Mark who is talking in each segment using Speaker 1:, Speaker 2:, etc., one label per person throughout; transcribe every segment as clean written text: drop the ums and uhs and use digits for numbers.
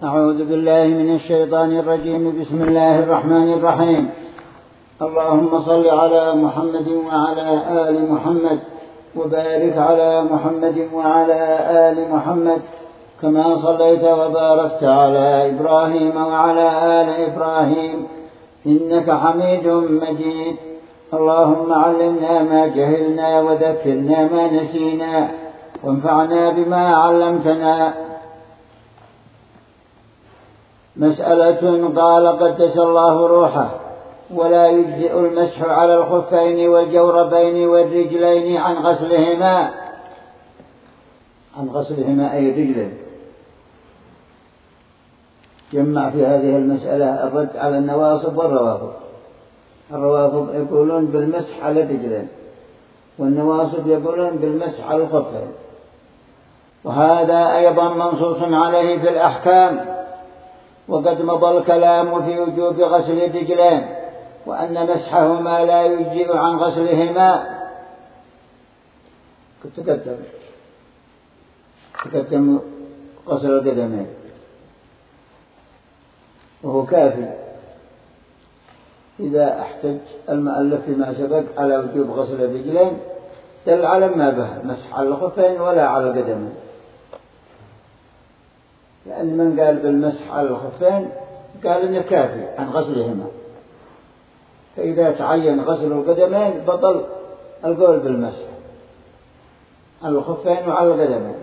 Speaker 1: أعوذ بالله من الشيطان الرجيم. بسم الله الرحمن الرحيم. اللهم صل على محمد وعلى آل محمد وبارك على محمد وعلى آل محمد كما صليت وباركت على إبراهيم وعلى آل إبراهيم إنك حميد مجيد. اللهم علمنا ما جهلنا وذكرنا ما نسينا وانفعنا بما علمتنا. مسألة. قال قدس الله روحه: ولا يجزئ المسح على الخفين والجوربين والرجلين عن غسلهما أي الرجلين. جمع في هذه المسألة الرد على النواصب والروافض. الروافض يقولون بالمسح على الرجلين، والنواصب يقولون بالمسح على الخفين، وهذا أيضا منصوص عليه في الأحكام. وقد مضى الكلام في وجوب غسل الرجلين، وأن مسحهما لا يجزئ عن غسلهما. تقدم غسل القدمين وهو كافي إذا احتج المؤلف فيما سبق على وجوب غسل الرجلين، دل على ما به مسح على الخفين ولا على القدمين، لأن من قال بالمسح على الخفين قال إنه كافي عن غسلهما، فإذا تعين غسل القدمين بطل القول بالمسح على الخفين وعلى القدمين.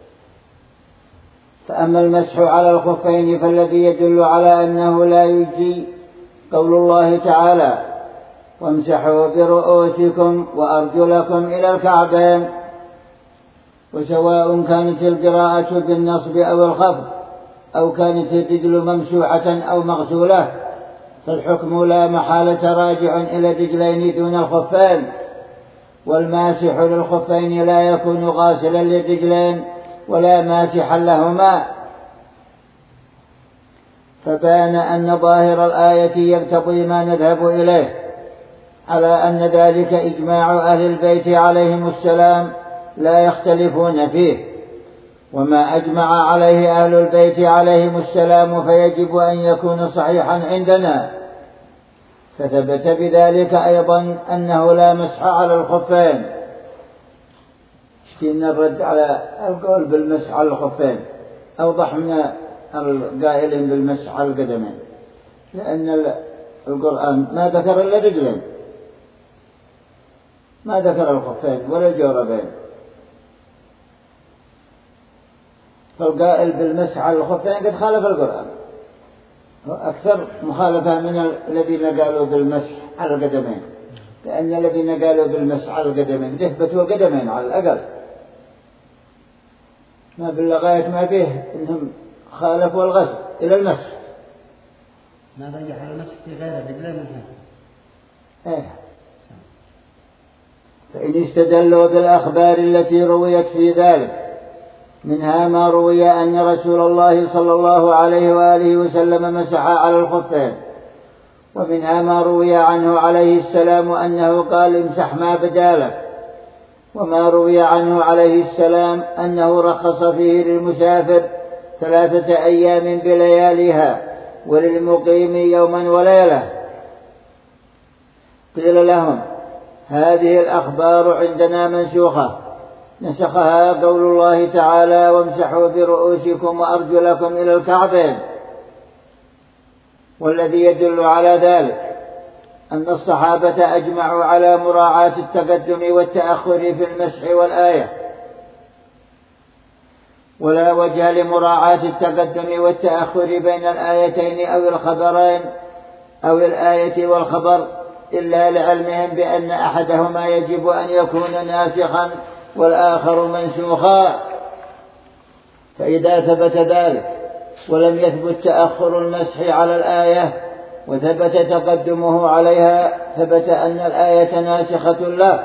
Speaker 1: فأما المسح على الخفين فالذي يدل على أنه لا يجزي قول الله تعالى: وامسحوا برؤوسكم وأرجلكم إلى الكعبين. وسواء كانت القراءة بالنصب أو الخفض أو كانت الرجل ممسوحة أو مغسولة، فالحكم لا محالة راجع إلى الرجلين دون الخفين، والماسح للخفين لا يكون غاسلا للرجلين ولا ماسحا لهما. فبان أن ظاهر الآية يقتضي ما نذهب إليه على أن ذلك إجماع أهل البيت عليهم السلام لا يختلفون فيه، وما أجمع عليه أهل البيت عليهم السلام فيجب أن يكون صحيحا عندنا. فثبت بذلك أيضا أنه لا مسح على الخفين. اشتينا الرد على القول بالمسح على الخفين أوضح من القائلين بالمسح على القدمين، لأن القرآن ما ذكر إلا رجلين، ما ذكر الخفين ولا الجوربين. فالقائل بالمسح على الخفين قد خالف القرآن، أكثر مخالفة من الذين قالوا بالمسح على القدمين، لأن الذين قالوا بالمسح على القدمين يثبتوا القدمين على الأقل، ما باللغاية ما به إنهم خالفوا الغسل إلى المسح.
Speaker 2: ما رجح على المسح في غير الرجلين
Speaker 1: منها. فإن استدلوا بالأخبار التي رويت في ذلك، منها ما روي أن رسول الله صلى الله عليه وآله وسلم مسح على الخفين، ومنها ما روي عنه عليه السلام أنه قال: امسح ما بدالك، وما روي عنه عليه السلام أنه رخص فيه للمسافر 3 أيام بلياليها وللمقيم يوما وليلة. قيل لهم: هذه الأخبار عندنا منسوخة، نسخها قول الله تعالى: وامسحوا برؤوسكم وأرجلكم إلى الكعبين. والذي يدل على ذلك أن الصحابة أجمعوا على مراعاة التقدم والتأخر في المسح والآية، ولا وجه لمراعاة التقدم والتأخر بين الآيتين أو الخبرين أو الآية والخبر إلا لعلمهم بأن أحدهما يجب أن يكون ناسخا والآخر منسوخا. فإذا ثبت ذلك ولم يثبت تأخر المسح على الآية وثبت تقدمه عليها، ثبت أن الآية ناسخة له.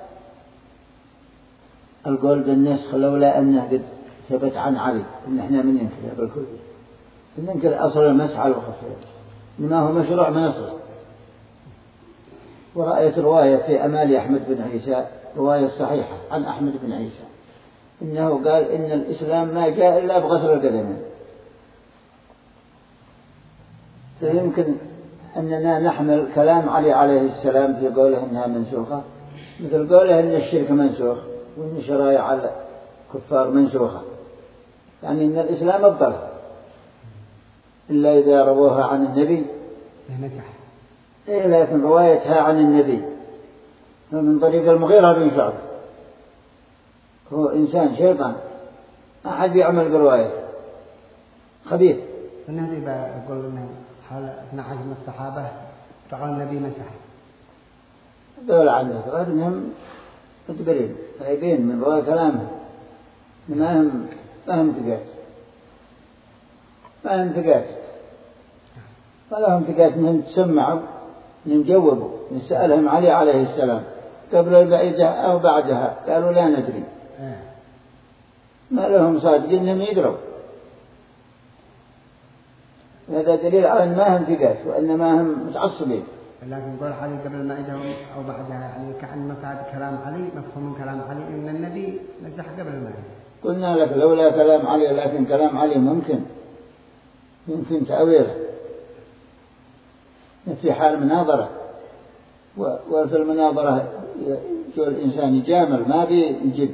Speaker 1: القول بالنسخ لولا أنه قد ثبت عن علي إن احنا من ينكر بالكلية، ننكر أصل المسح على الخفين لما هو مشروع من أصله. ورأيت رواية في أمال أحمد بن عيسى، رواية صحيحة عن أحمد بن عيسى، إنه قال إن الإسلام ما جاء إلا بغسل القدمين، فيمكن أننا نحمل كلام علي عليه السلام في قوله إنها منسوخة مثل قوله إن الشرك منسوخ وإن شرائع الكفار منسوخة، يعني إن الإسلام أبطل إلا إذا رووها عن النبي إيه، لكن روايتها عن النبي من طريق المغيرة بن شعبة، هو إنسان شيطان ما حد يعمل برواية خبيث.
Speaker 2: النبي يقول إنه حال 12 من الصحابة رأوا النبي مسح
Speaker 1: دول عنده أنهم مدبرين غايبين من رواية كلامه، ما هم ثقات ما لهم ثقات إنهم تسمعوا إنهم جاوبوا نسألهم علي عليه السلام قبل البعيدة أو بعدها قالوا لا ندري، ما لهم صادقين إنهم يدروا. هذا دليل على أن ما هم ثقات وإنما هم متعصبين.
Speaker 2: لكن يقول علي قبل المائدة أو بعدها، يعني كأن مفاد كلام علي مفهوم من كلام علي إن النبي مسح قبل المائدة.
Speaker 1: قلنا لك لولا كلام علي، لكن كلام علي ممكن تأويله في حال مناظرة، وفي المناظرة يجول الإنسان يجامل ما بيجد.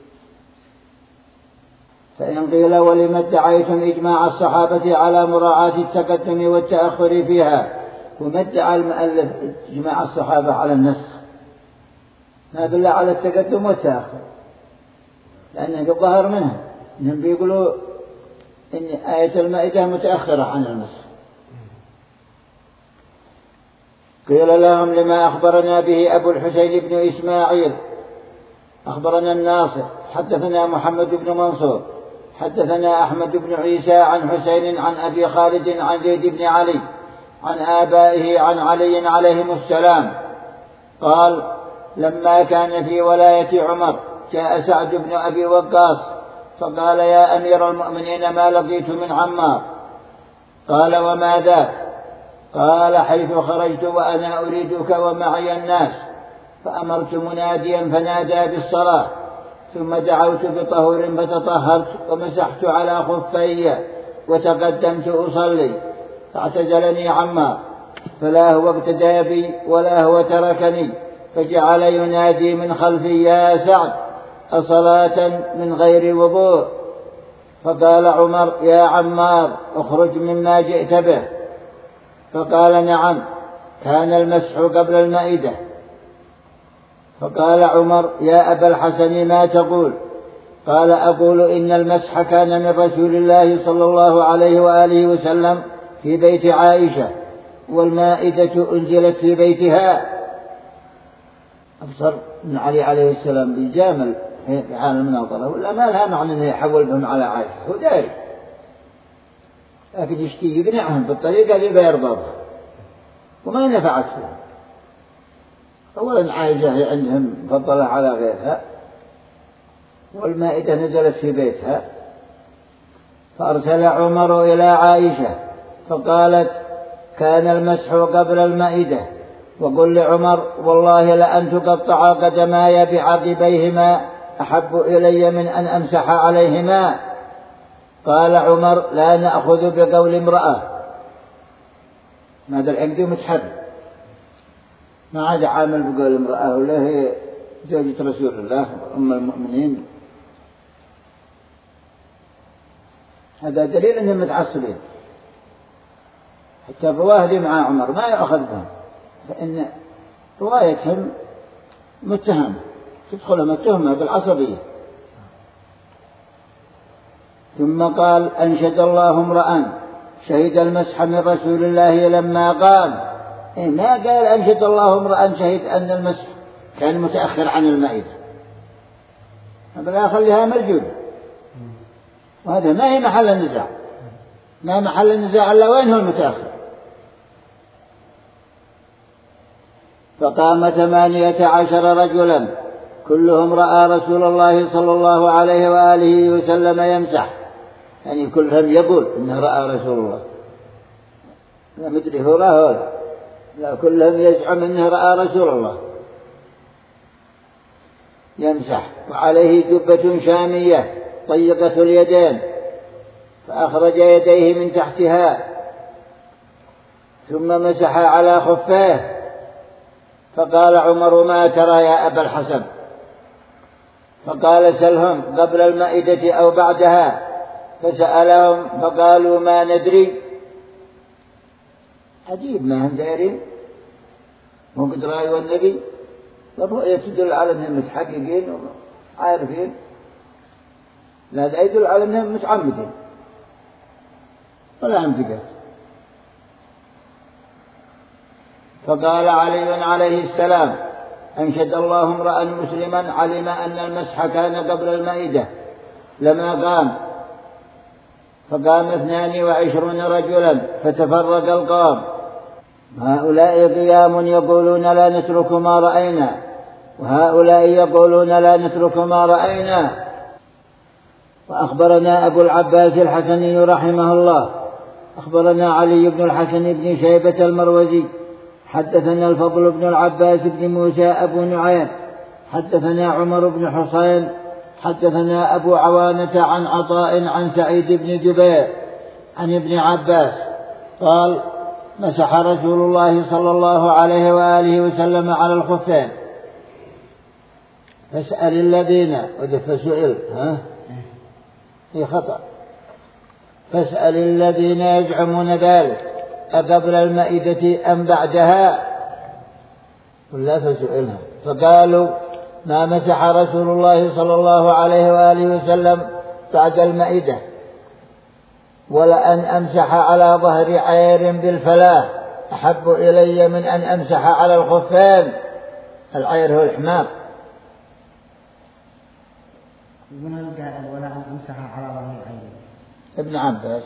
Speaker 1: فإن قيل ولم ادعيتم إجماع الصحابة على مراعاة التقدم والتأخر فيها، وما ادعى المؤلف إجماع الصحابة على النسخ، ما بالله على التقدم والتأخر، لأنه الظاهر منها إنهم بيقولوا إن آية المائدة متأخرة عن النسخ. قيل لهم لما أخبرنا به أبو الحسين بن إسماعيل أخبرنا الناصر حدثنا محمد بن منصور حدثنا أحمد بن عيسى عن حسين عن أبي خالد عن زيد بن علي عن آبائه عن علي عليهم السلام قال: لما كان في ولاية عمر جاء سعد بن أبي وقاص فقال: يا أمير المؤمنين ما لقيت من عمار. قال: وما ذاك؟ قال: حيث خرجت وأنا أريدك ومعي الناس فأمرت مناديا فنادى بالصلاة، ثم دعوت بطهور فتطهرت ومسحت على خفي وتقدمت أصلي، فاعتزلني عمار فلا هو اقتدى بي ولا هو تركني، فجعل ينادي من خلفي: يا سعد أصلاة من غير وضوء؟ فقال عمر: يا عمار اخرج مما جئت به. فقال: نعم، كان المسح قبل المائدة. فقال عمر: يا أبا الحسن ما تقول؟ قال: أقول إن المسح كان من رسول الله صلى الله عليه وآله وسلم في بيت عائشة، والمائدة أنزلت في بيتها. أبصر من علي عليه السلام بيجامل في حال المناظرة، ولا ما لها معنى أنه يحول بهم على عائشة، هو داري، لكن يشتي يقنعهم بالطريقة اللي بيرضبها وما نفعت فيها. أولا عائشة عندهم مفضلة على غيرها، والمائدة نزلت في بيتها. فأرسل عمر إلى عائشة فقالت: كان المسح قبل المائدة، وقل لعمر: والله لأن تقطع قدماي بعقبيهما أحب إلي من أن أمسح عليهما. قال عمر: لا نأخذ بقول امرأة، هذا العقد متحرك، ما عاد عامل بقول امرأة، ولا هي زوجة رسول الله أم المؤمنين. هذا دليل أنهم متعصبين. حتى الرواه دي مع عمر ما يأخذ بهم، فإن روايتهم متهمة تدخلهم التهمة بالعصبية. ثم قال: أنشد الله امرأ شهد المسح من رسول الله لما قام. ما قال أنشد الله امرأ شهد أن المسح كان متأخر عن المائدة، بل خليها مرجولة، وهذا ما هي محل النزاع، ما محل النزاع إلا وين هو المتأخر. فقام 18 رجلا كلهم رأى رسول الله صلى الله عليه وآله وسلم يمسح، يعني كلهم يقول إنه رأى رسول الله، لا مدري هو لا كلهم يزعم إنه رأى رسول الله يمسح، وعليه جبة شامية ضيقة اليدين، فأخرج يديه من تحتها ثم مسح على خفيه، فقال عمر: ما ترى يا أبا الحسن؟ فقال: سلهم قبل المائدة أو بعدها. فسألهم فقالوا: ما ندري. عجيب، ما هم دارين، مو قد رأيوا النبي. الرؤية تدل على أنهم متحققين وعارفين، لا يدل على أنهم متعمدين ولا هم ثقات. فقال علي عليه السلام: أنشد الله امرأ مسلما علم أن المسح كان قبل المائدة لما قام. فقام 22 رجلا فتفرق القوم، هؤلاء قيام يقولون لا نترك ما رأينا، وهؤلاء يقولون لا نترك ما رأينا. وأخبرنا أبو العباس الحسني رحمه الله أخبرنا علي بن الحسن بن شيبة المروزي حدثنا الفضل بن العباس بن موسى أبو نعيم حدثنا عمر بن حسين حدثنا أبو عوانة عن عطاء عن سعيد بن جبير عن ابن عباس قال: مسح رسول الله صلى الله عليه وآله وسلم على الخفين. فاسأل الذين فسئل في خطأ، فاسأل الذين يزعمون ذلك أقبل المائدة أم بعدها؟ ولا فسئلها فقالوا: ما مسح رسول الله صلى الله عليه وآله وسلم بعد المائدة، ولأن أمسح على ظهر عير بالفلاة أحب إلي من أن أمسح على الخفين. العير هو الحمام.
Speaker 2: من القائل ولا أن أمسح على ظهر عير؟
Speaker 1: ابن عباس.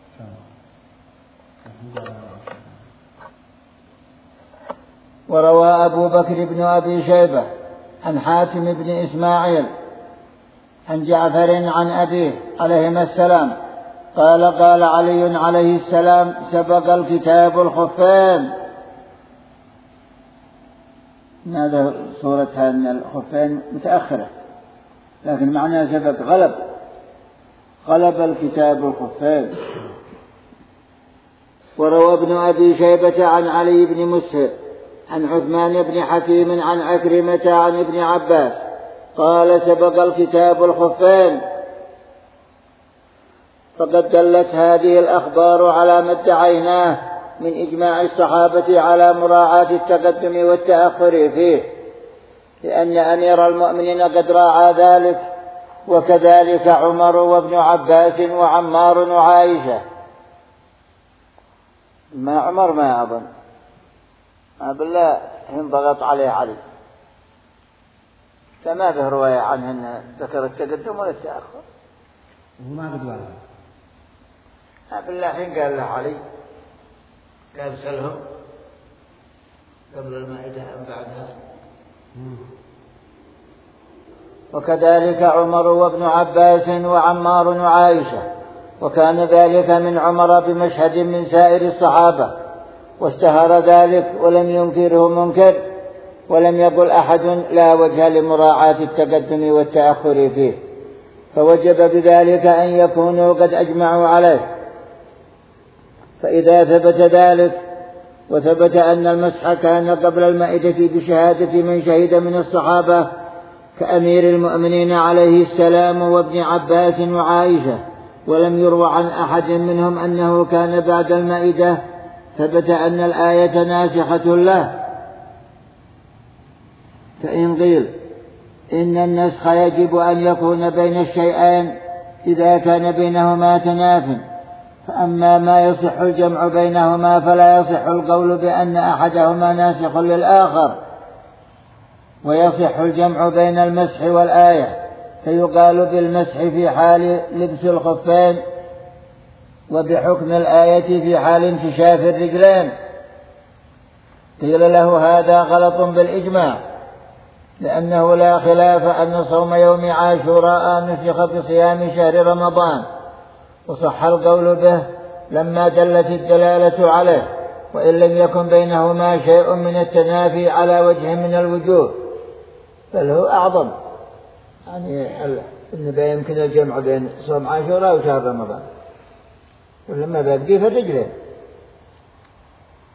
Speaker 1: وروى أبو بكر بن أبي شيبة عن حاتم بن إسماعيل عن جعفر عن أبيه عليهما السلام قال: قال علي عليه السلام: سبق الكتاب الخفين. هذا صورتها أن الخفين متأخرة، لكن معناها سبق غلب الكتاب الخفين. وروى ابن أبي شيبة عن علي بن مسهر عن عثمان بن حكيم عن عكرمة عن ابن عباس قال: سبق الكتاب الخفين. فقد دلت هذه الأخبار على ما ادعيناه من إجماع الصحابة على مراعاة التقدم والتأخر فيه، لأن أمير المؤمنين قد راعى ذلك، وكذلك عمر وابن عباس وعمار وعائشة. ما عمر ما أظن بالله هم ضغط عليه علي، فما به رواية عنه أنه ذكر التقدم ولا التأخر.
Speaker 2: وما قد وعد
Speaker 1: بالله حين قال له علي، قال: سلهم قبل المائدة أم بعدها. وكذلك عمر وابن عباس وعمار وعائشة، وكان ذلك من عمر بمشهد من سائر الصحابة، واشتهر ذلك ولم ينكره منكر، ولم يقل أحد لا وجه لمراعاة التقدم والتأخر فيه، فوجب بذلك أن يكونوا قد أجمعوا عليه. فإذا ثبت ذلك وثبت أن المسح كان قبل المائدة بشهادة من شهد من الصحابة كأمير المؤمنين عليه السلام وابن عباس وعائشة، ولم يروى عن أحد منهم أنه كان بعد المائدة، ثبت أن الآية ناسخة له. فإن قيل إن النسخ يجب أن يكون بين الشيئين إذا كان بينهما تناف، فأما ما يصح الجمع بينهما فلا يصح القول بأن أحدهما ناسخ للآخر، ويصح الجمع بين المسح والآية، فيقال بالمسح في حال لبس الخفين وبحكم الآية في حال انكشاف الرجلين. قيل له: هذا غلط بالإجماع، لأنه لا خلاف أن صوم يوم عاشوراء نسخ بصيام شهر رمضان، وصح القول به لما دلت الدلالة عليه، وإن لم يكن بينهما شيء من التنافي على وجه من الوجوه، بل هو أعظم، يعني النبي يمكن الجمع بين صوم عاشوراء وشهر رمضان، ولما بقي في الرجلين.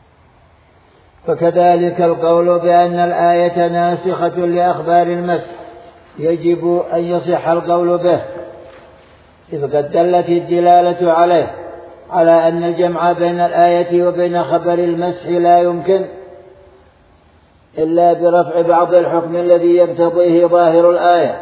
Speaker 1: فكذلك القول بأن الآية ناسخة لأخبار المسح يجب أن يصح القول به، إذ قد دلت الدلالة عليه على أن الجمع بين الآية وبين خبر المسح لا يمكن إلا برفع بعض الحكم الذي يقتضيه ظاهر الآية،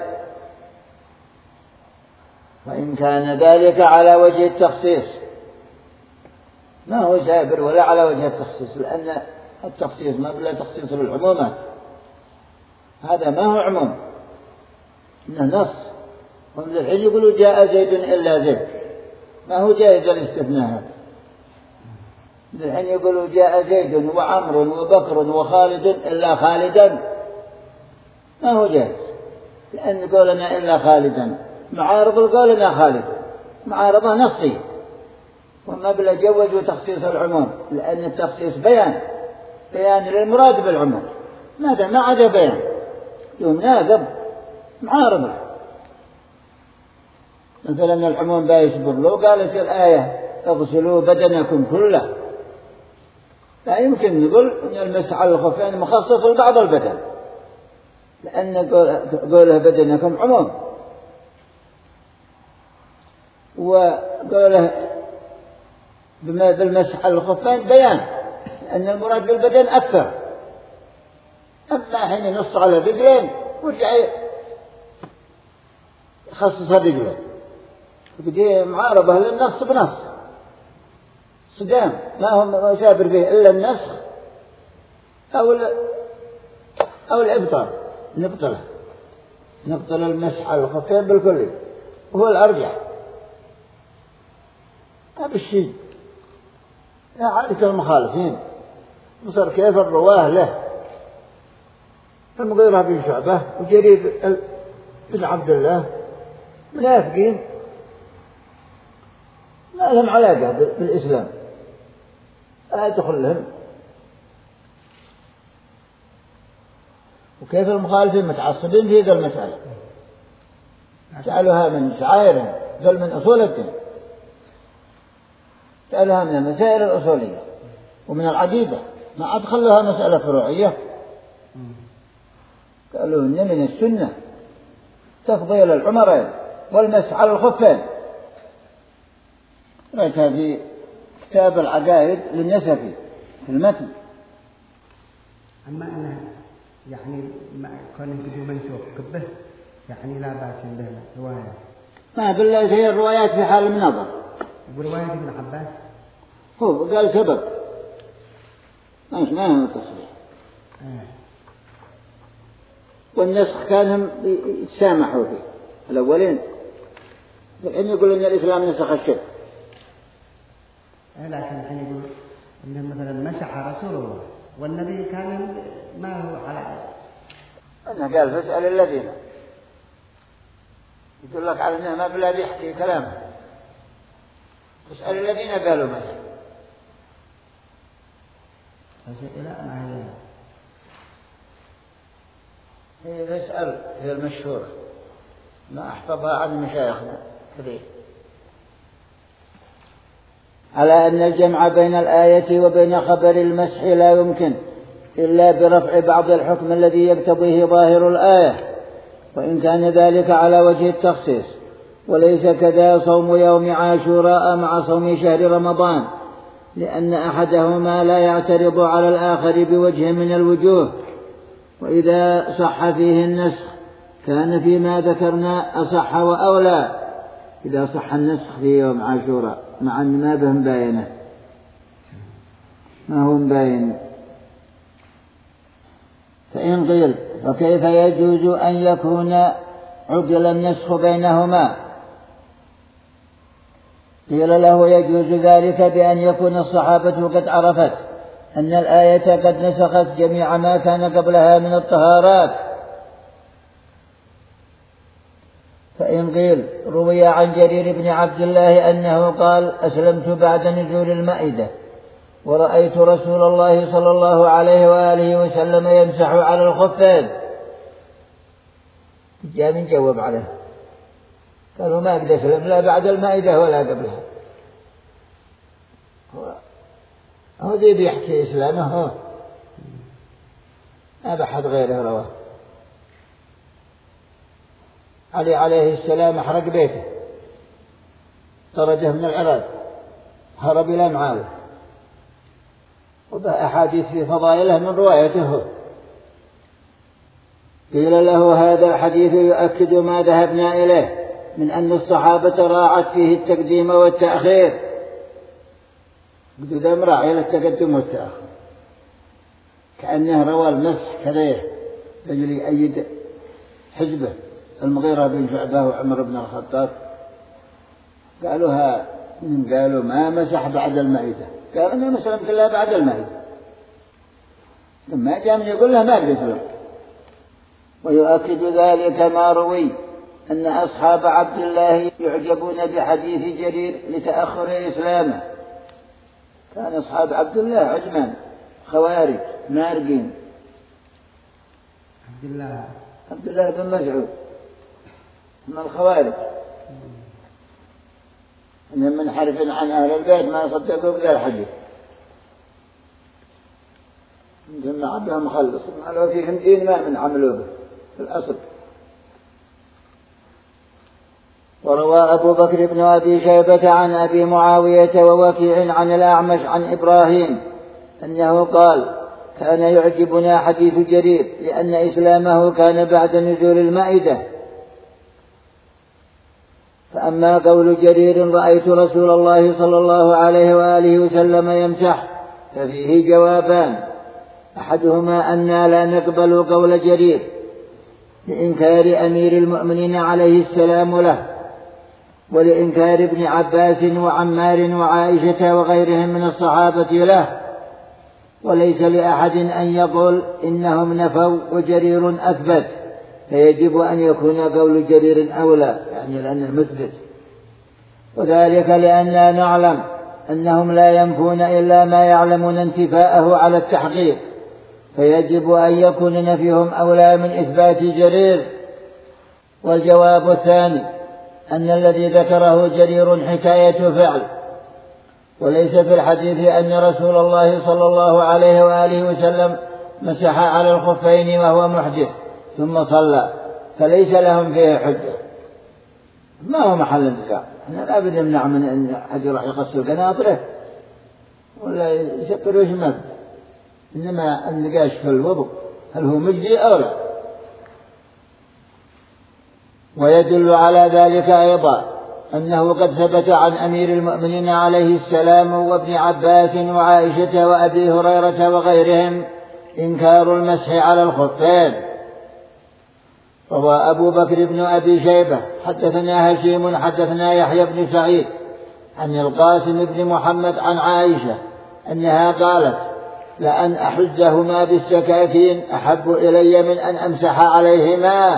Speaker 1: وإن كان ذلك على وجه التخصيص ما هو سابر ولا على وجه التخصيص، لأن التخصيص ما بلا تخصيص للعمومات، هذا ما هو عموم إنه نص. ومن الحين يقولوا جاء زيد إلا زيد، ما هو جائز الاستثناء هذا. من الحين يقولوا جاء زيد وعمر وبكر وخالد إلا خالدا، ما هو جائز، لأن قولنا إلا خالدا معارض قولنا خالد، معارضة نصية، وما بلا جوزوا تخصيص العموم، لأن التخصيص بيان للمراد بالعموم، ماذا ما عدا بيان يوم ناقض معارضة. مثلا العموم بايسبر لو قالت الآية اغسلوا بدنكم كله، لا يمكن نقول أن المسح على الخفين مخصص لبعض البدن، لأن قوله بدنكم عموم، وقوله بالمسح على الخفين بيان أن المراد بالبدن أكثر. أما حين ينص على الرجلين ورجع يخصص الرجلين، بدي معارضة للنص بنص صدام، ما هو سابر به إلا النسخ أو الإبطال، نبطل المسح على الخفين بالكل، وهو الأرجح. هذا الشيء يا عادة المخالفين مصر كيف الرواه له المغيرة بن شعبة وجرير بن عبد الله منافقين ما لهم علاقة بالإسلام، لا يدخل لهم. وكيف المخالفين متعصبين في هذه المسألة، جعلوها من شعائرهم بل من أصول الدين، جعلوها من المسائل الأصولية ومن العقيدة، ما أدخلوها مسألة فروعية. قالوا إن من السنة تفضيل العمرين والمسح على الخفين، رأيتها في كتاب العقائد للنسفي في المتن.
Speaker 2: أما أنه يعني كونه بدون منسوخ كبه يعني لا بأس به رواية،
Speaker 1: ما بالله هي الروايات في حال النظر.
Speaker 2: ورواية ابن عباس
Speaker 1: هو قال سبب ما هو تصريح، والنسخ كانهم يتسامحوا فيه الأولين، الحين يقول إن الإسلام نسخ الشرك.
Speaker 2: لكن الحين يقول إنه مثلا مسح رسول الله والنبي كان ما هو على
Speaker 1: أنه قال فاسأل الذين، يقول لك على أنه ما بلا بيحكي كلام، فاسأل الذين قالوا مسح.
Speaker 2: لا ما
Speaker 1: هي فاسأل هي المشهورة ما أحفظها عن مشايخنا كثير، على أن الجمع بين الآية وبين خبر المسح لا يمكن إلا برفع بعض الحكم الذي يقتضيه ظاهر الآية، وإن كان ذلك على وجه التخصيص، وليس كذا صوم يوم عاشوراء مع صوم شهر رمضان، لأن أحدهما لا يعترض على الآخر بوجه من الوجوه، وإذا صح فيه النسخ كان فيما ذكرنا أصح وأولى، إذا صح النسخ في يوم عاشوراء مع أن ما بهم باينة، ما هم باين. فإن قيل فكيف يجوز أن يكون عدل النسخ بينهما؟ قيل له يجوز ذلك بأن يكون الصحابة قد عرفت أن الآية قد نسخت جميع ما كان قبلها من الطهارات. فإن قيل روي عن جرير بن عبد الله أنه قال أسلمت بعد نزول المائدة ورأيت رسول الله صلى الله عليه وآله وسلم يمسح على الخفين، جاء من جواب عليه قالوا ما قد أسلم لا بعد المائدة ولا قبلها، هو ذي بيحكي إسلامه ما بحد غيره رواه. علي عليه السلام أحرق بيته، طرده من العراق، هرب إلى معاوية، وبأحاديث في فضائله من روايته. قيل له هذا الحديث يؤكد ما ذهبنا إليه من أن الصحابة راعت فيه التقديم والتأخير، بدون مراعي للتقدم والتأخير، كأنه روى المسح كذا رجل يؤيد حزبه المغيرة بن شعبة وعمر بن الخطاب. قالوا ما مسح بعد المائدة، قال أنا مسلم كلها بعد المائدة، لما جاء من يقول له ما أقدر أسلم. ويؤكد ذلك ما روي أن أصحاب عبد الله يعجبون بحديث جرير لتأخر إسلامه. كان أصحاب عبد الله عجمان خوارج مارقين. عبد الله بن مسعود من الخوارج، إنهم منحرف عن أهل البيت ما صدقوا بذا الحديث، جمع بهم مخلص قالوا فيهم دين ما من عملوا به في الأصل. وروى أبو بكر بن أبي شيبة عن أبي معاوية ووكيع عن الأعمش عن إبراهيم أنه قال كان يعجبنا حديث جرير لأن إسلامه كان بعد نزول المائدة. فأما قول جرير رأيت رسول الله صلى الله عليه وآله وسلم يمسح ففيه جوابان: أحدهما أننا لا نقبل قول جرير لإنكار أمير المؤمنين عليه السلام له، ولإنكار ابن عباس وعمار وعائشة وغيرهم من الصحابة له، وليس لأحد أن يقول إنهم نفوا وجرير أثبت، فيجب أن يكون قول جرير أولى، يعني لأنه مثبت. وذلك لأننا نعلم أنهم لا ينفون إلا ما يعلمون انتفاءه على التحقيق، فيجب أن يكون نفيهم أولى من إثبات جرير. والجواب الثاني أن الذي ذكره جرير حكاية فعل، وليس في الحديث أن رسول الله صلى الله عليه وآله وسلم مسح على الخفين وهو محدث ثم صلى، فليس لهم فيه حجة، ما هو محل النزاع. احنا لا بد نمنع من أن أحد يروح يغسل قناطره ولا يسكر ويشمد، إنما النقاش في الوضوء هل هو مجزي أو لا. ويدل على ذلك أيضا أنه قد ثبت عن أمير المؤمنين عليه السلام وابن عباس وعائشة وأبي هريرة وغيرهم إنكار المسح على الخفين. روى أبو بكر بن أبي شيبة حدثنا هشيم حدثنا يحيى بن سعيد عن القاسم بن محمد عن عائشة أنها قالت: لأن أحجهما بالسكاكين أحب إلي من أن أمسح عليهما.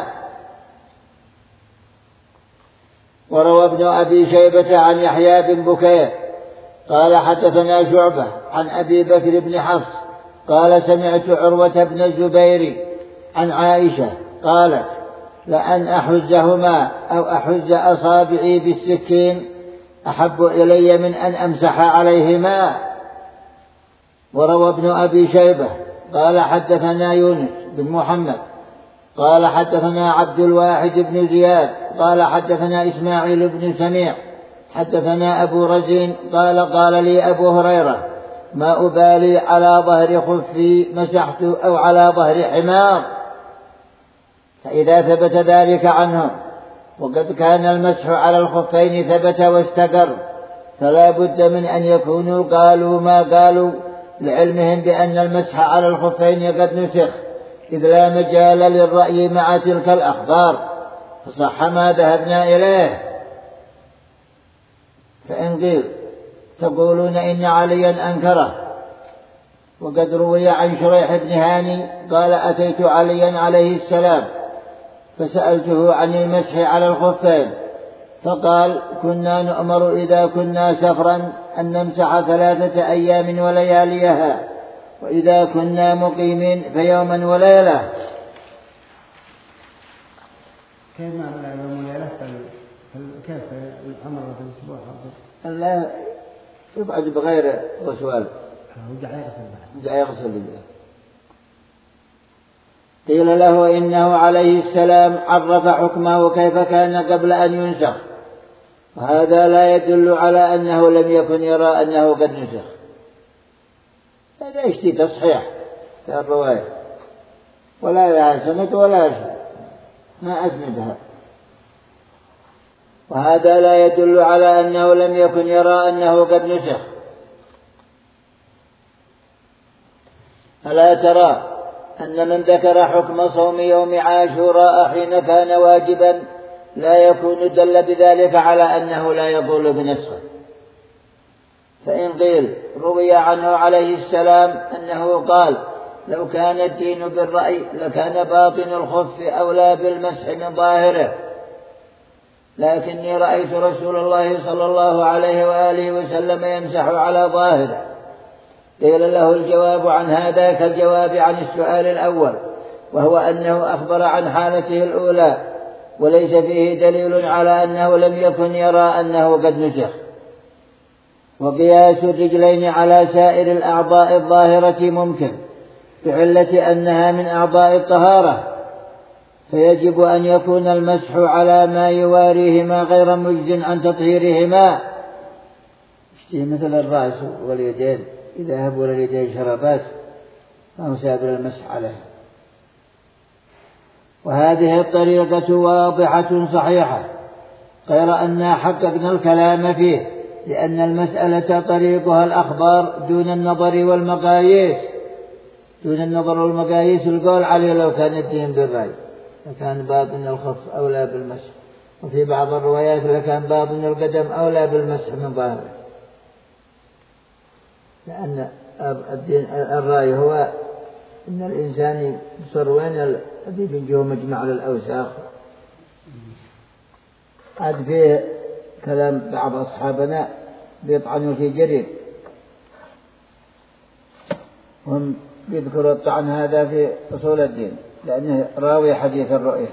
Speaker 1: وروى ابن أبي شيبة عن يحيى بن بكير قال حدثنا شعبة عن أبي بكر بن حفص قال سمعت عروة بن الزبير عن عائشة قالت: لأن أحجهما أو أحج أصابعي بالسكين أحب إلي من أن أمسح عليهما. وروى ابن أبي شيبة قال حدثنا يونس بن محمد قال حدثنا عبد الواحد بن زياد قال حدثنا إسماعيل بن سميع حدثنا أبو رزين قال لي أبو هريرة: ما أبالي على ظهر خفي مسحت أو على ظهر حمار. فإذا ثبت ذلك عنهم وقد كان المسح على الخفين ثبت واستقر، فلا بد من أن يكونوا قالوا ما قالوا لعلمهم بأن المسح على الخفين قد نسخ، إذ لا مجال للرأي مع تلك الأخبار، فصح ما ذهبنا إليه. فإن قيل تقولون إن عليا أنكره، وقد روي عن شريح بن هاني قال: أتيت عليا عليه السلام فسألته عن المسح على الخفين، فقال: كنا نؤمر إذا كنا سفرا أن نمسح 3 أيام ولياليها، وإذا كنا مقيمين فيوما وليلة.
Speaker 2: كيف معنى يوم وليلة؟ كيف الأمر في الأسبوع؟
Speaker 1: لا يبعد بغير وسؤال،
Speaker 2: جاء يغسل.
Speaker 1: قيل له إنه عليه السلام عرف حكمه كيف كان قبل أن ينسخ، وهذا لا يدل على أنه لم يكن يرى أنه قد نسخ. هذا يشتي تصحيح الرواية ولا لها سند ولا شيء، ما أسندها. وهذا لا يدل على أنه لم يكن يرى أنه قد نسخ. ألا ترى أن من ذكر حكم صوم يوم عاشوراء حين كان واجبا لا يكون دل بذلك على أنه لا يضل بنسخه. فإن قيل روي عنه عليه السلام أنه قال لو كان الدين بالرأي لكان باطن الخف أولى بالمسح من ظاهره، لكني رأيت رسول الله صلى الله عليه وآله وسلم يمسح على ظاهره. قيل له الجواب عن هذا كالجواب عن السؤال الأول، وهو أنه أخبر عن حالته الأولى وليس فيه دليل على أنه لم يكن يرى أنه قد نسخ. وقياس الرجلين على سائر الأعضاء الظاهرة ممكن بعلة أنها من أعضاء الطهارة، فيجب أن يكون المسح على ما يواريهما غير مجز عن تطهيرهما. مثل الرأس واليدين إذا هبوا اليدين شربات فهو سابر المسح عليها. وهذه الطريقة واضحة صحيحة، غير أننا حققنا الكلام فيه، لأن المسألة طريقها الأخبار دون النظر والمقاييس. دون النظر والمقاييس القول عليه لو كان الدين بالرأي لكان باطن الخف أولى بالمسح، وفي بعض الروايات لكان باطن القدم أولى بالمسح من ظاهره، لأن الدين الرأي هو إن الإنسان يصر وين الذي بنجه مجمع للأوساخ. عاد فيه كلام بعض أصحابنا بيطعنوا في جرير، هم بيذكروا الطعن هذا في أصول الدين لأنه راوي حديث الرؤية.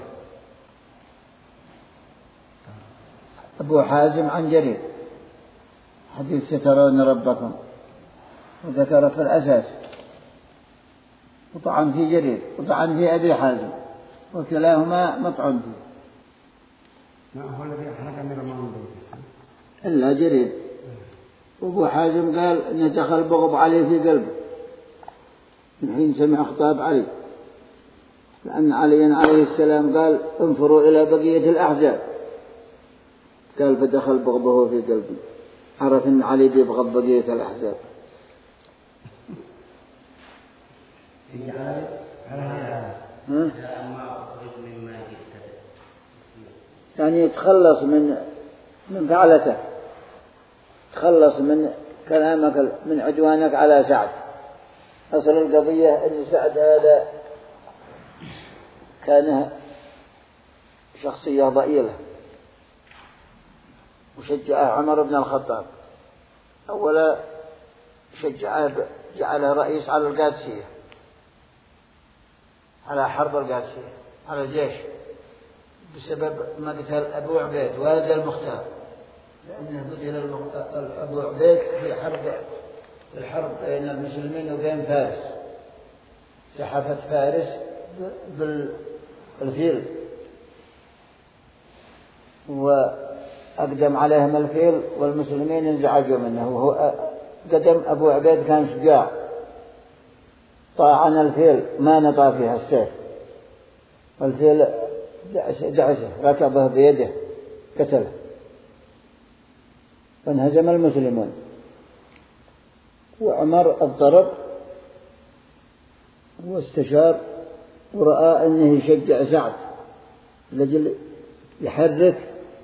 Speaker 1: أبو حازم عن جرير حديث سترون ربكم، وذكر في الأساس، وطعن في جرير وطعن في أبي حازم، وكلاهما مطعن فيه.
Speaker 2: ما هو الذي أحرق أمير المؤمنين
Speaker 1: إلا جرير. وأبو حازم قال إن دخل بغض عليه في قلبه من حين سمع خطاب علي، لأن علي عليه السلام قال انفروا إلى بقية الأحزاب، قال فدخل بغضه في قلبي، عرف أن علي يبغض بقية الأحزاب. يعني يتخلص من فعلته، تخلص من كلامك من عدوانك على سعد. أصل القضية أن سعد هذا كان شخصية ضئيلة، وشجعه عمر بن الخطاب. أولا شجعه جعله رئيس على القادسية، على حرب القادسية، على الجيش، بسبب مقتل أبو عبيد والد المختار، لأنه قتل أبو عبيد في الحرب بين المسلمين وبين فارس. سحفت فارس بالفيل وأقدم عليهم الفيل، والمسلمين انزعجوا منه، وهو قدم أبو عبيد كان شجاع، طاعن الفيل ما نطى فيها السيف، والفيل دعسه ركبه بيده قتله، فانهزم المسلمون. وعمر الضرب واستشار ورأى أنه يشجع سعد لجل يحرك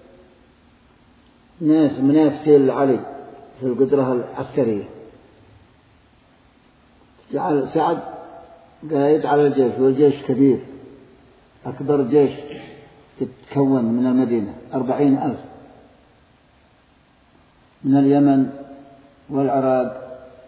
Speaker 1: ناس منافسين لعلي في القدرة العسكرية. جعل سعد قائد على الجيش، والجيش كبير، أكبر جيش تتكون من المدينة 40,000 من اليمن والعراق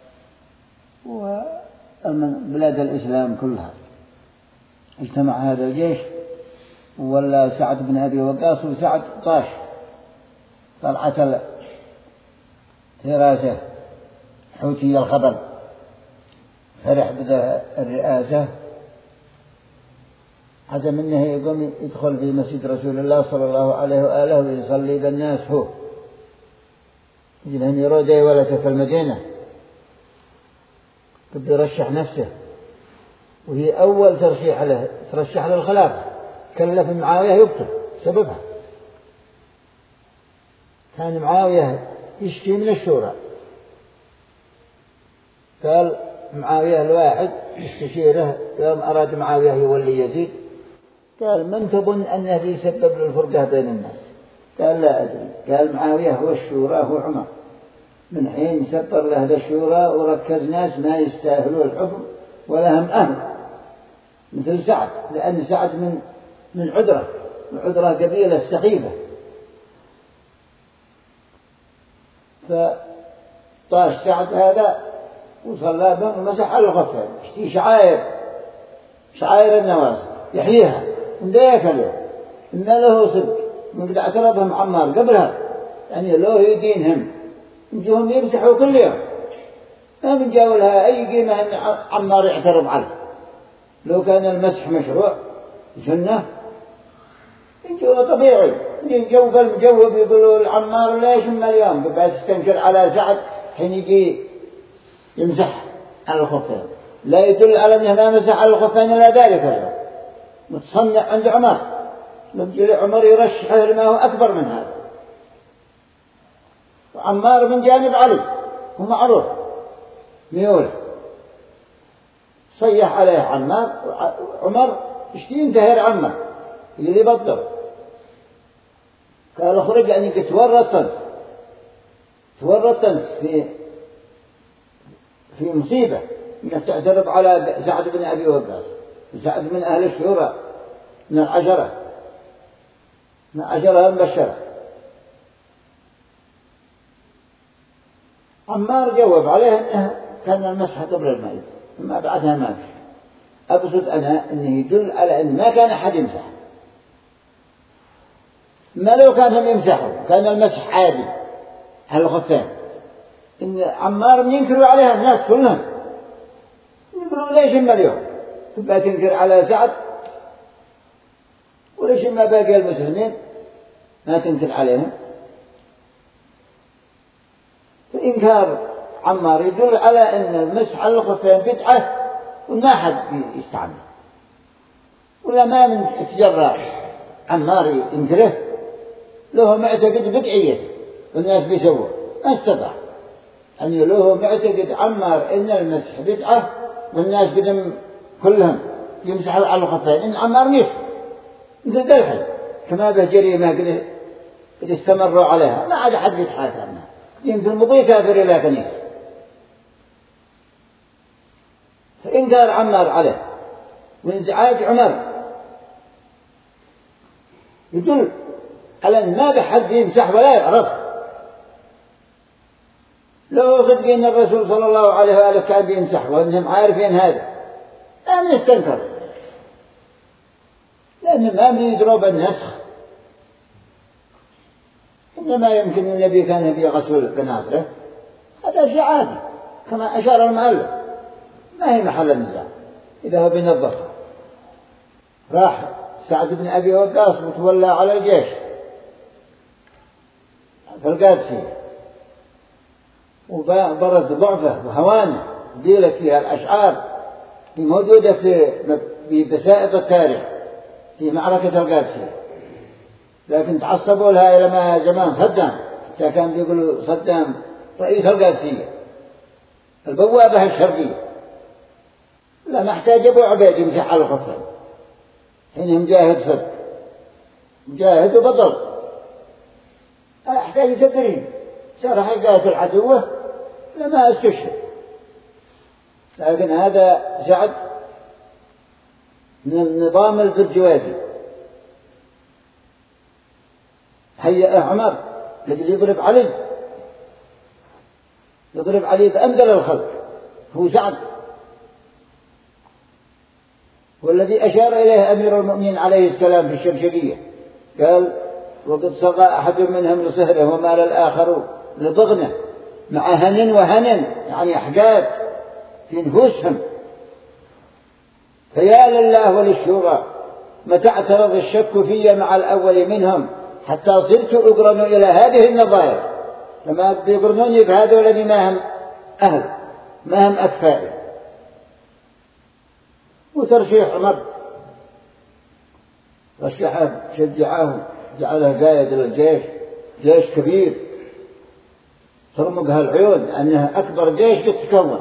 Speaker 1: ومن بلاد الإسلام كلها. اجتمع هذا الجيش ولا سعد بن أبي وقاص، وسعد طاش طلعة الرئاسة حوتي الخبر، فرح بذا الرئاسة حتى منه يقوم يدخل في مسجد رسول الله صلى الله عليه وآله ويصلي بالناس هو يجلهم يرودي ولا في المدينة، بده يرشح نفسه، وهي أول ترشح له الخلافة، كلف معاوية يقتل سببها. كان معاوية يشكي من الشورى، قال معاوية الواحد يستشيره يوم أراد معاوية يولي يزيد، قال من تظن أنه يسبب الفرقة بين الناس؟ قال لا أدري. قال معاوية هو الشورى، هو عمر، من حين سبر له الشورى وركز ناس ما يستاهلوا الحكم ولا هم أهل، مثل سعد، لأن سعد من عذرة، وعذرة قبيلة السخيفة، فطاش سعد هذا وصلى بهم ومسح على الخفين، اشتي شعائر النوازل يحييها من ذاك اليوم، إن له صدق من قد اعترضهم عمار قبلها، يعني لو يدينهم يجوهم يمسحوا كل يوم، ما من جاولها أي قيمة أن عمار يعترض عليه. لو كان المسح مشروع سنة يجوا طبيعي، يجوا المجوب يقولوا العمار ليش من اليوم بس تنكر على سعد حين يجي يمسح على الخفين، لا يدل على أنه ما مسح على الخفين إلا ذلك اليوم، متصنع عند عمر، لما عمر يرشحه لما هو أكبر من هذا. وعمار من جانب علي هو معروف ميول، صيح عليه عمر اشتي ينتهر عمار اللي يبطل، قال اخرج أنك تورطت في مصيبة انك تعترض على سعد بن أبي وقاص، سعد من أهل الشورى، من العشرة المبشرة. عمار جاوب عليه أنه كان المسح قبل الميت، ثم بعدها ما فيه. أقصد أنا أنه يدل على أن ما كان أحد يمسح، ما لو كانهم يمسحوا كان المسح عادي على الخفين. إن عمار من ينكروا عليها الناس كلهم، يقولوا ليش إما اليوم تبقى تنكر على سعد، وليش إما باقي المسلمين ما تنكر عليهم. فإنكار عمار يدل على أن المسح على الخفين بدعة وما حد يستعمل، ولا ما من تجرى عمار ينكره، له معتقد بدعية والناس بيسووا ما استطاع أن له معتقد عمار إن المسح بدعة والناس بدهم كلهم يمسحوا على الخفين، إن عمار مسح مثل ذلك كما به جريمة قد استمروا عليها ما عاد حد يتحاكى عنها، يمكن مضي كافر إلى كنيسة. فإنكار عمار عليه وانزعاج عمر يدل على أن ما بحد يمسح ولا يعرف. لو صدقين الرسول صلى الله عليه وآله كان بيمسح وأنهم عارفين هذا لا من يستنكر، لأنهم ما من يدروا النسخ، إنما يمكن النبي كان بيغسل بناظره، هذا شيء عادي كما أشار المؤلف، ما هي محل النزاع إذا هو بينظفها. راح سعد بن أبي وقاص وتولى على الجيش في القادسية، وبرز ضعفه وهوانه، ديلت فيها الأشعار موجودة في بسائط التاريخ في معركة القادسية، لكن تعصبوا لها إلى ما زمان صدام، حتى كان بيقولوا صدام رئيس القادسية البوابة الشرقية، لا ما احتاج أبو عبيد يمسح على الخفين، حينهم جاهد صدق جاهد وبطل، لا احتاج يسبرين صار حقات العدوة لما استشهد. لكن هذا سعد من النظام البرجوازي، هيأ عمر الذي يضرب علي بأمثل الخلق، هو سعد والذي أشار إليه أمير المؤمنين عليه السلام في الشمشقية، قال وقد صغى أحد منهم لصهره ومال الآخر لضغنه مع هن وهن، يعني أحقاد في نفوسهم، فيا لله وللشورى متى اعترض الشك في مع الأول منهم حتى صرت أقرن إلى هذه النظائر، لما بيقرنوني بهذول الذي ما هم أهل ما هم أكفائي. وترشيح عمر رشحه شجعه جعله قائد للجيش، جيش كبير ترمقها العيون أنها أكبر جيش يتكون.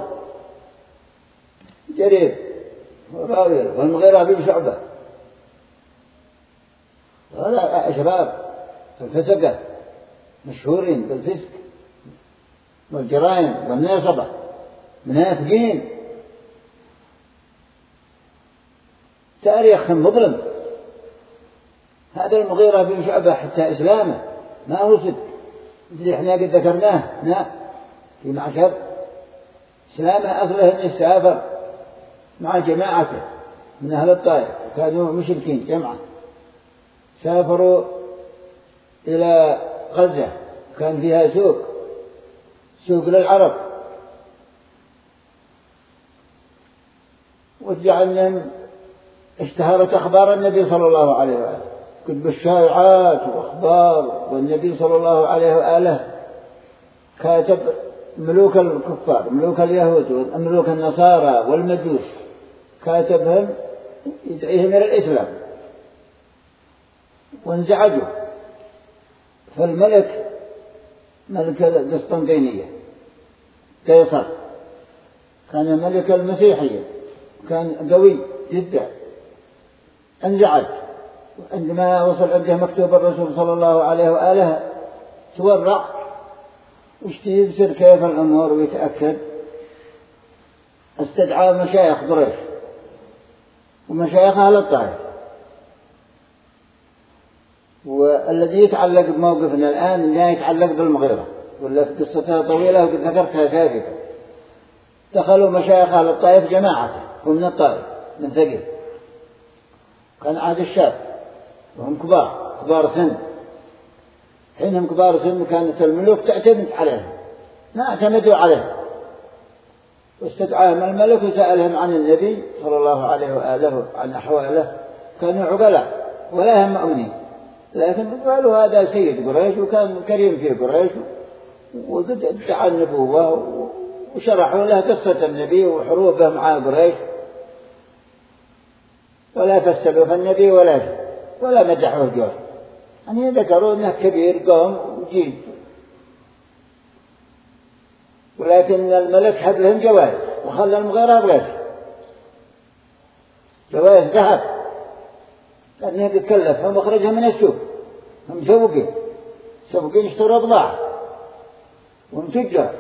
Speaker 1: جرير وراوية والمغيرة بن شعبة هؤلاء أشرار الفسقة مشهورين بالفسق والجرائم والنصبة منافقين، تاريخ مظلم. هذا المغيرة بن شعبة حتى إسلامه ما هو صدق مثل إحنا قد ذكرناه، لا في معشر إسلامه أصله أن السافر مع جماعته من أهل الطائف، كانوا مشركين جمعة، سافروا إلى غزة كان فيها سوق للعرب، وجعلهم اشتهرت أخبار النبي صلى الله عليه وآله، كتب الشائعات وأخبار، والنبي صلى الله عليه وآله كاتب ملوك الكفار ملوك اليهود وملوك النصارى والمجوس، كاتبهم يدعيهم إلى الإسلام، وانزعجوا. فالملك ملك القسطنطينية قيصر كان ملك المسيحية، كان قوي جدا، انزعج. عندما وصل عنده مكتوب الرسول صلى الله عليه وآله تورع واشتهي يبصر كيف الأمور ويتأكد، استدعى مشايخ قريش ومشايخ أهل الطائف. والذي يتعلق بموقفنا الآن لا يتعلق بالمغيرة، ولا في قصتها طويلة وقد ذكرتها سابقا. دخلوا مشايخ أهل الطائف جماعة هم من الطائف من ثقيف، كان عاد الشاب وهم كبار سن، حينهم كبار سن كانت الملوك تعتمد عليهم ما اعتمدوا عليه. واستدعاهم الملك وسألهم عن النبي صلى الله عليه وآله عن أحواله، كانوا عقلاء ولا هم مؤمنين، لكن قالوا هذا سيد قريش وكان كريم في قريش وقد ادعى النبوة، وشرحوا له قصة النبي وحروبه مع قريش، ولا فسروا في النبي ولا مدحوه جوه، يعني ذكروا انه كبير قوم وجيد. ولكن الملك حب لهم جوائز وخلى المغيرة بغير جوائز ذهب، لأنه بيكلفهم وخرجها من السوق، هم سوقين اشتروا بضاعة وهم تجار،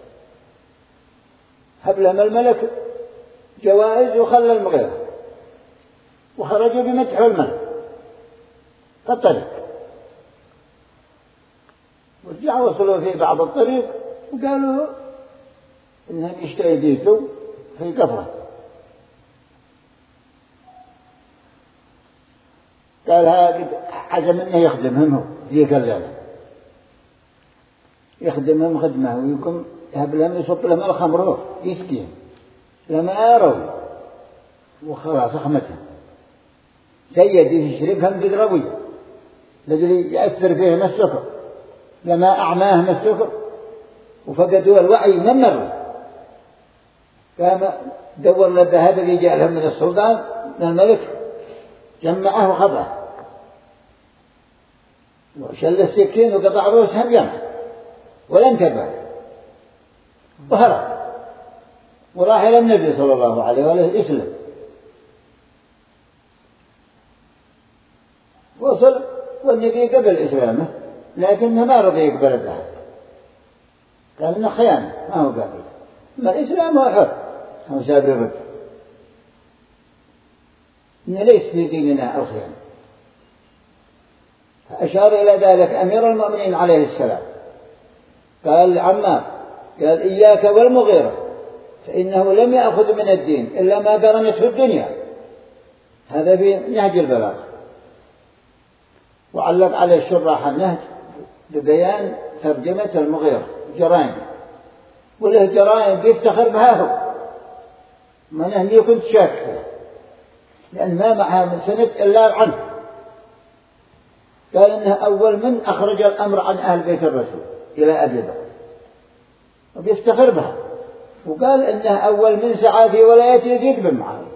Speaker 1: حب لهم الملك جوائز وخلى المغيرة، وخرجوا بمدحوا الملك فالطريق. ورجعوا وصلوا في بعض الطريق وقالوا إنهم يبيتوا في قفرة. قال هذا عزم إنه يخدمهم، هو ذيك الليلة يخدمهم خدمة ويكون يهب لهم يصب لهم الخمر يسكين لما أروا وخلاص أخمتهم سيد يشربهم بذروي لجل يأثر فيهم السكر، لما أعماهم السكر وفقدوا الوعي من مرة. قام دور للذهب اللي جاء لهم من السلطان من الملك، جمعه وخبره وشل السكين وقطع رؤوسهم جمع ولا انتبه وهرب وراح إلى النبي صلى الله عليه وآله يسلم. وصل والنبي قبل إسلامه لكنه ما رضي يقبل الذهب، قال إنه خيانة ما هو قابل، ما الإسلام هو حر هو سابر الرد، إنه ليس في ديننا الخيانة. فأشار إلى ذلك أمير المؤمنين عليه السلام، قال عمار قال إياك والمغيرة فإنه لم يأخذ من الدين إلا ما قرنته الدنيا، هذا بنهج البلاغ. وعلق عليه الشراح النهج ببيان ترجمة المغيرة جرائم، وله جرائم بيفتخر بها هو، من أهلي كنت شاك لأن ما معها من سند إلا عنه. قال إنه أول من أخرج الأمر عن أهل بيت الرسول إلى أبي بكر، وبيفتخر بها. وقال إنه أول من سعى في ولاية يزيد بن معاوية،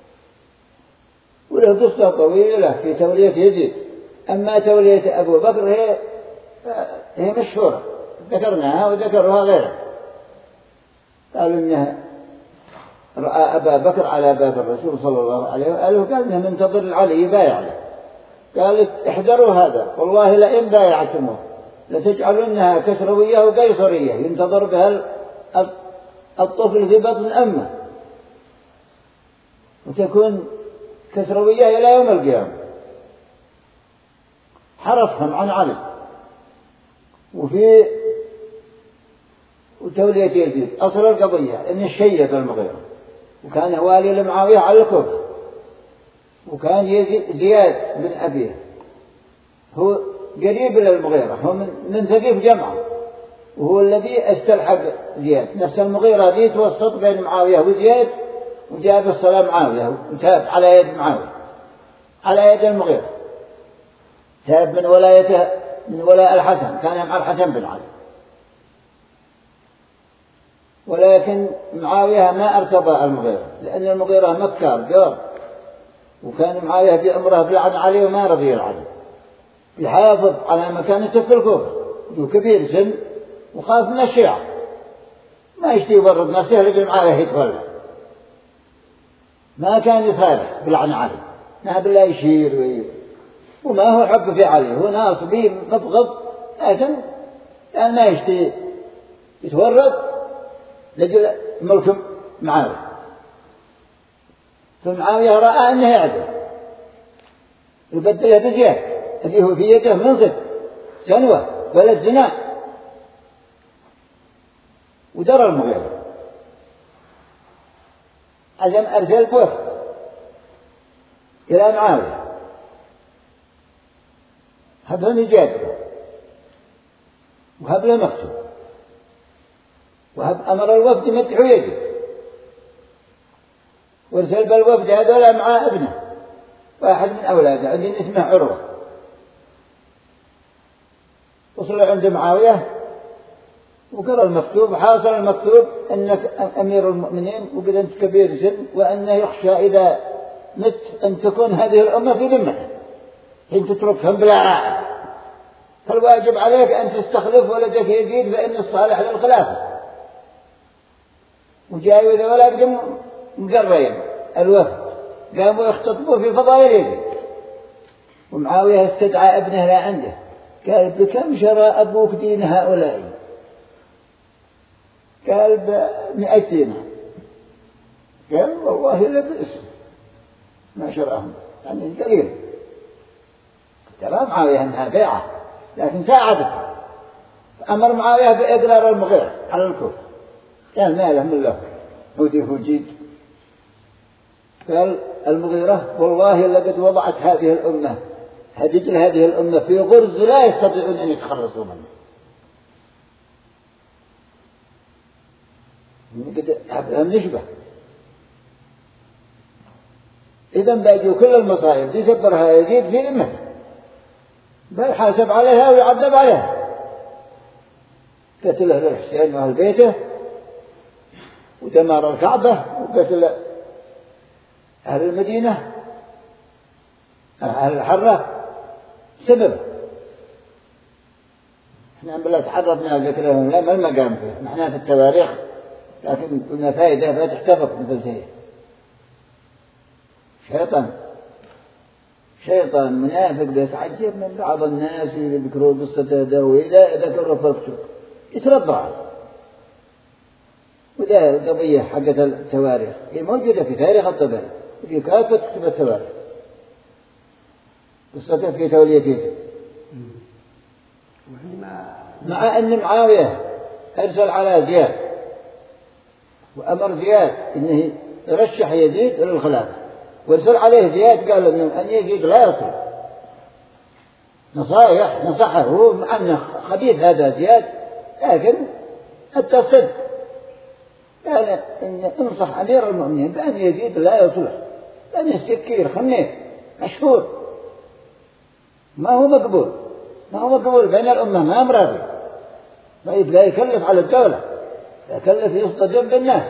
Speaker 1: وله قصة طويلة في تولية يزيد. أما تولية أبو بكر هي مشهورة، ذكرناها وذكرها غيره. قالوا إنه رأى أبا بكر على باب الرسول صلى الله عليه وآله، قال إنه منتظر العلي يبايع له. قالت احذروا هذا، والله لئن بايعتموه لتجعلنها كسروية وقيصرية ينتظر بها الطفل في بطن أمه، وتكون كسروية إلى يوم القيامة. حرفهم عن علي. وفي وتولية يزيد أصل القضية إن الشيب المغيرة، وكان والي لمعاوية على الكوفة، وكان زياد بن أبيه هو قريب للمغيرة، هو من ثقيف جمعة، وهو الذي استلحق زياد. نفس المغيرة ذي توسط بين معاوية وزياد، وجاب الصلاة معاوية وتاب على يد معاوية، على يد المغيرة، تاب من ولايته من ولاء الحسن، كان مع الحسن بن علي. ولكن معاوية ما ارتضى المغيرة، لأن المغيرة مكار جار، وكان معاوية بأمره بلعن علي وما رضي العلي، يحافظ على مكانته في الكوفة، وكبير سن وخاف من الشيعة، ما يشتي يبرد نفسه لقل معاوية يتولى. ما كان يصالح بلعن علي، ما بالله يشير وما هو حب في علي، هو ناصبي مبغض، لكن يعني ما يشتي يتورط لقل ملك معاوية. فمعاوية رأى أنه يعزل يبدله بزياد اللي هو في يده منصب سنوة ولد زنا، ودرى المغيرة عزم أرسل بوفد إلى معاوية هبهم يجادلوا، وهب له مكتوب، وهب أمر الوفد يمدحوا يده، وارسل بالوفد هذول مع ابنه واحد من أولاده عندي اسمه عروة. وصلوا عند معاوية وقرأ المكتوب، حاصل المكتوب أنك أمير المؤمنين وقد أنت كبير سن، وأنه يخشى إذا مت أن تكون هذه الأمة في ذمتك حين تتركهم بلا راعي، فالواجب عليك أن تستخلف ولدك يزيد فإن الصالح للخلافة. وجاءوا إذا ولا قدم مقرين الوفد قاموا يختطبوا في فضائل يزيد. ومعاوية استدعى ابنه لا عنده، قال بكم شرى أبوك دين هؤلاء؟ قال ب200 دينار. قال والله لا بئس ما شراهم، يعني قليل. ترى معاوية أنها بيعة لكن ساعدته. أمر معاوية بإقرار المغيرة على الكوفة، قال ما له من له هدي جيد. قال المغيرة والله لقد وضعت هذه الأمة هدج هذه الأمة في غرز لا يستطيعون أن يتخلصوا منه. قد نشبه إذا باقي كل المصائب دي سبرها يزيد في أمته، بل حاسب عليها ويعذب عليها. قتله للحسين وأهل بيته، ودمر الكعبة، وقتل أهل المدينة أهل الحرة سبب. احنا بالله تعرضنا ذكرهم لا ما المقام فيه، نحن في التواريخ لكن قلنا فائدة فتحتفظ مثل شيء. شيطان منافق بيتعجب من بعض الناس يذكروا قصة هذا، وإذا ذكروا فرقته يتربع. وده قضية حقت التواريخ هي موجودة في تاريخ الطبري وفي كافة كتب التواريخ، قصته في تولية يزيد. مع أن معاوية أرسل على زياد وأمر زياد أنه يرشح يزيد للخلافة، وارسل عليه زياد قال أنه أن يزيد لا يصل نصحه هو مع أنه خبيث هذا زياد، لكن التصدق قال إن انصح أمير المؤمنين بأن يزيد لا يصلح لأن السكير خنيف مشهور ما هو مقبول بين الأمة، ما أمراضي. طيب لا يكلف على الدولة، يكلف يصطدم بالناس.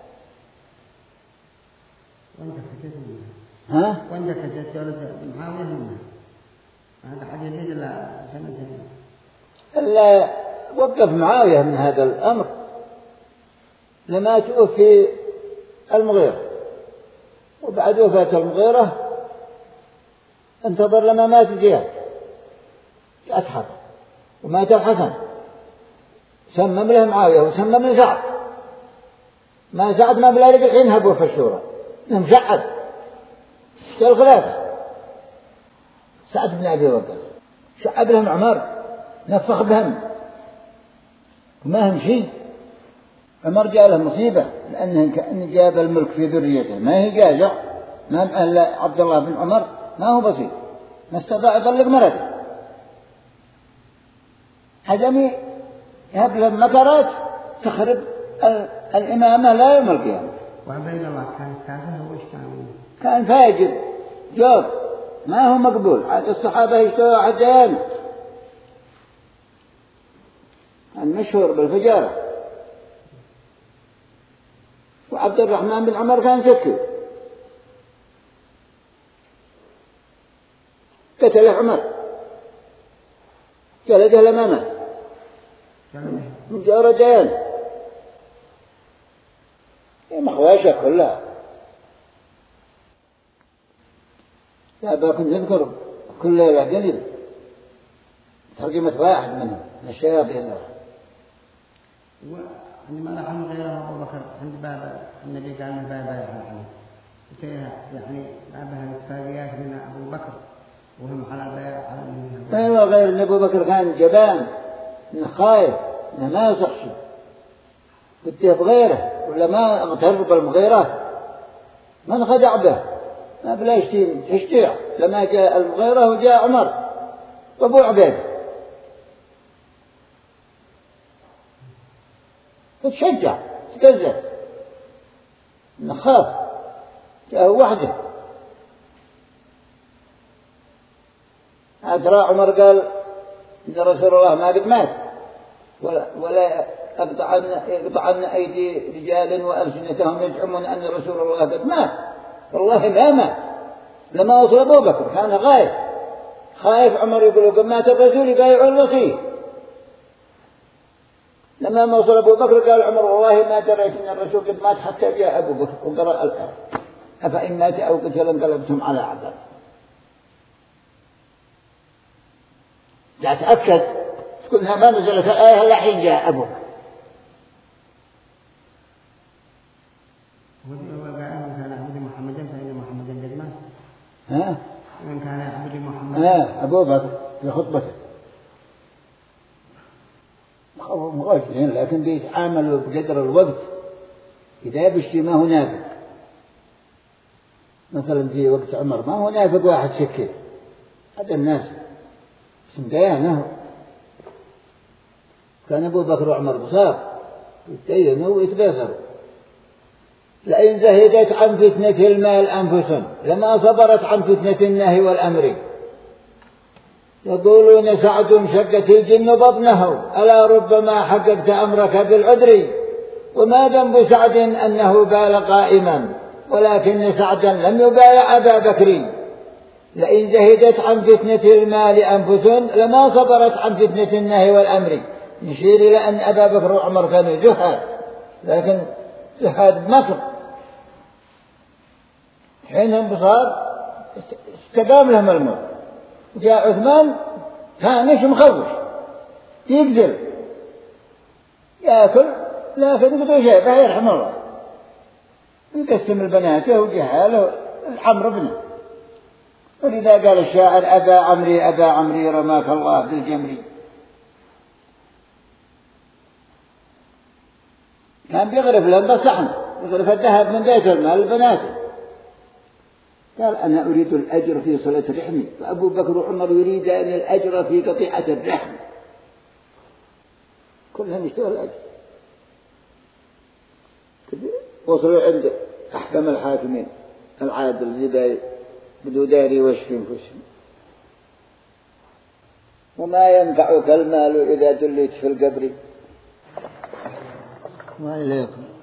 Speaker 2: وانت كجت دولة معاوية منها هذا حديث إلا سنتين
Speaker 1: إلا وقف معاوية من هذا الأمر لما توفي المغيرة، وبعد وفاة المغيرة انتظر لما مات زياد أسحر ومات الحسن، سمم له معاوية وسمم له سعد. ما سعد ما بلا رجع ينهبوا في الشورى مشعب في الخلافة. سعد بن أبي وقاص شعب لهم عمر، نفخ بهم وما هم شيء. عمر جاء له مصيبة لأنه كأن جاب الملك في ذريته، ما هي جاجع، ما هم عبد الله بن عمر ما هو بسيط، ما استطاع يطلق مرته. هجمي يهب لهم مكرات تخرب الإمامة لا يوم القيامة.
Speaker 2: وعبيد الله كان كافر وش
Speaker 1: كان فاجر جور ما هو مقبول. عاد الصحابة يشتروا عديان المشهور بالفجارة. وعبد الرحمن بن عمر كان سكي قتله عمر جلده لما مات من جار ديان مخواشة كلها. لا باكن نذكر كل ليلة قليل ترجمة واحد منهم من الشياطين.
Speaker 2: عندما رأى غيره أبو بكر عند باب النبي قال من باب عليه يعني بابها الاتفاقيات من أبو بكر وهم على بيع على النبي.
Speaker 1: أيوة غير أن أبو بكر كان جبان خايف إنه ما يصح شيء، كنت بغيره ولا ما اغتر بالمغيرة ما انخدع به ما بلا يشتيع. لما جاء المغيرة وجاء عمر وابو عبيد تشجع تكذب نخاف جاء وحده. أترى عمر قال إن رسول الله ما قد مات ولا يقطعن أيدي رجال وألسنتهم يزعمون أن رسول الله قد مات. والله ما مات. لما وصل أبو بكر كان خايف عمر يقول قد مات الرسول يبايع الوصي. لما وصل أبو بكر قال عمر والله ما دريت أن الرسول قد مات حتى جاء أبو بكر وقرأ الآية أفإن مات أو قتل انقلبتم على أعقابكم. لا تأكد تقولها ما نزلت الآية إلا حين جاء أبوك.
Speaker 2: ومن كان يعبد محمدا فإن محمدا قد مات. ومن كان يعبد محمدا
Speaker 1: أبو بكر في خطبته مغاشرين لكن بيتعاملوا بقدر الوقت. إذا بشي ما هو نافق مثلا في وقت عمر ما هو نافق واحد شكل هذا الناس سنديانه. كان أبو بكر وعمر بصار يتدينوا ويتبصروا. لئن زهدت عن فتنة المال أنفسهم لما صبرت عن فتنة النهي والأمر. يقولون سعد شقت الجن بطنه ألا ربما حققت أمرك بالعذر. وما ذنب سعد أنه بال قائما ولكن سعدا لم يبايع أبا بكر. لئن زهدت عن فتنة المال أنفسهم لما صبرت عن فتنة النهي والأمر. نشير إلى أن أبا بكر وعمر كانوا زهاد لكن زهاد بمكر. حينهم بصار استقام لهم الموت. جاء عثمان كانش مخوش يقدر يأكل لكن يقدر شيء فيرحم الله يقسم البنات وجهاله العمر ابنه. ولذا قال الشاعر أبا عمري رماك الله بالجمري. كان بيغرف لهم بصحن يغرف الذهب من بيت المال لبناته. قال أنا أريد الأجر في صلة رحمي وأبو بكر وعمر يريدان الأجر في قطيعة الرحم. كلهم يشتغل الأجر. وصلوا عند أحكم الحاكمين العادل اللي بدو داري وش في انفسهم. وما ينفعك المال إذا دليت في القبر. وإليكم.